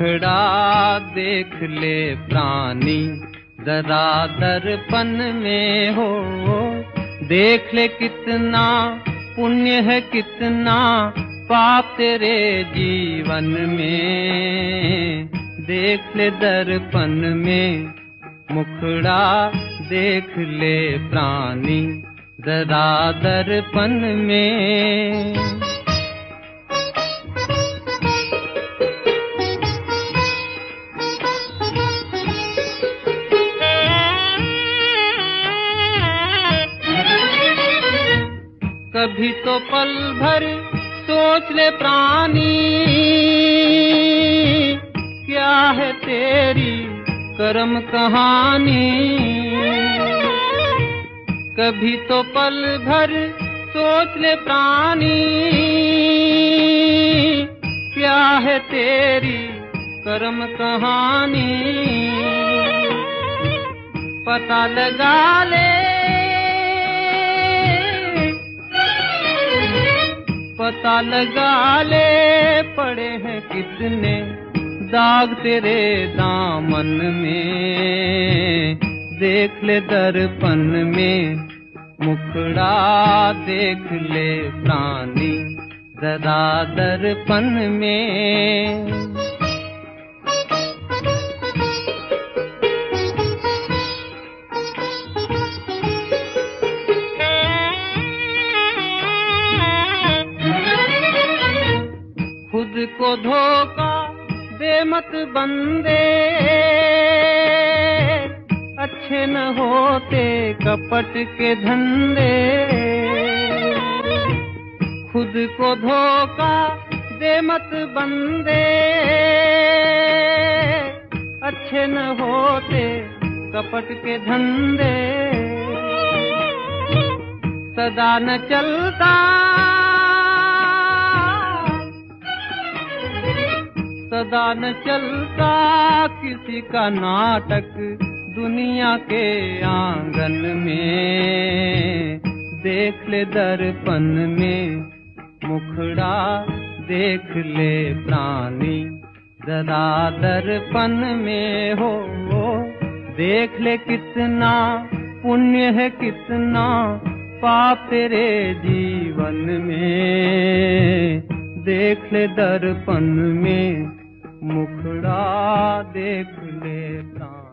मुखड़ा देख ले प्राणी जरा दर्पण में हो, देख ले कितना पुण्य है कितना पाप तेरे जीवन में, देख ले दर्पण में मुखड़ा देख ले प्राणी जरा दर्पण में। कभी तो पल भर सोच ले प्राणी क्या है तेरी कर्म कहानी, कभी तो पल भर सोच ले प्राणी क्या है तेरी कर्म कहानी, पता लगा ले पता लगा ले पड़े हैं कितने दाग तेरे दामन में, देख ले दर्पण में मुखड़ा देख ले प्राणी जरा दर्पण में। खुद को धोखा दे मत बंदे, अच्छे न होते कपट के धंधे, खुद को धोखा दे मत बंदे, अच्छे न होते कपट के धंधे, सदा न चलता सदा न चलता किसी का नाटक दुनिया के आंगन में, देख ले दर्पण में मुखड़ा देख ले प्राणी जरा दर्पण में हो, देख ले कितना पुण्य है कितना पाप तेरे जीवन में, देख ले दर्पण में मुखड़ा देख ले प्राण।